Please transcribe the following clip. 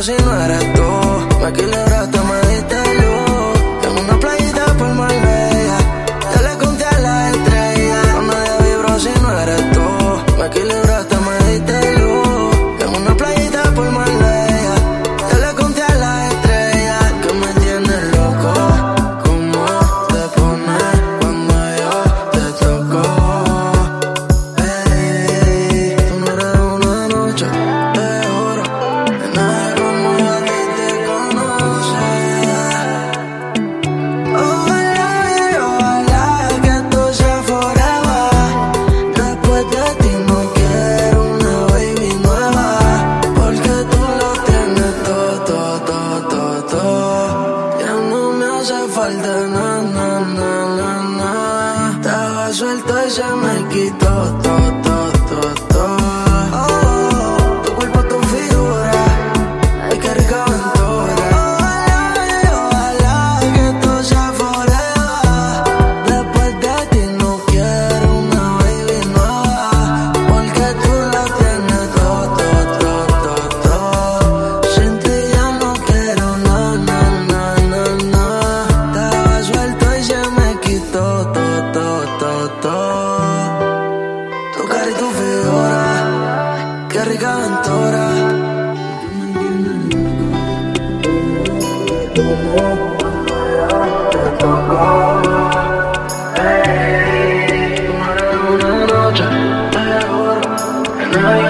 si no eres tú. Me equilibraste, me diste luz. En una playita por Marbella, te le conté a la estrella. Con nadie vibro si no eres tú. Me equilibraste, me diste luz. En una playita por Marbella, te le conté a la estrella. Que me tienes loco, como te pones cuando yo te toco. Ey, tú no eres una noche, te juro, que nadie como yo a ti te conoce. Ojalá y ojalá que esto sea forever. Después de ti no quiero una baby nueva, porque tú lo tienes todo. Ya no me hace falta nada. Estaba suelto y se me quitó todo. Oh, tu cuerpo, tu figura, ay qué rica aventura. Ojalá que esto sea forever. Después de ti no quiero una baby nueva, porque tú lo tienes todo. Sin ti ya no quiero nada. Estaba suelto y se me quitó todo. Tu cara y tu figura, qué rica aventura. Ey, tú no eres una noche, te juro, que nadie